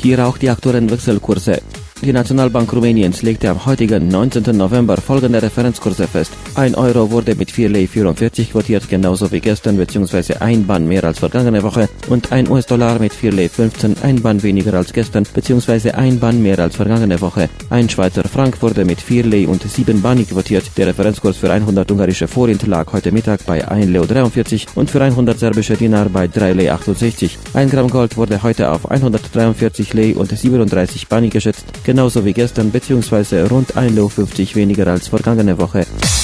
Hier auch die aktuellen Wechselkurse. Die Nationalbank Rumäniens legte am heutigen 19. November folgende Referenzkurse fest. 1 Euro wurde mit 4,44 Lei quotiert, genauso wie gestern bzw. ein Ban mehr als vergangene Woche, und 1 US-Dollar mit 4,15 Lei, ein Ban weniger als gestern bzw. ein Ban mehr als vergangene Woche. Ein Schweizer Frank wurde mit 4 Lei und 7 Bani quotiert. Der Referenzkurs für 100 ungarische Forint lag heute Mittag bei 1,43 Lei und für 100 serbische Dinar bei 3,68 Lei. 1 Gramm Gold wurde heute auf 143 Lei und 37 Bani geschätzt, genauso wie gestern bzw. rund 1,50 Lei weniger als vergangene Woche.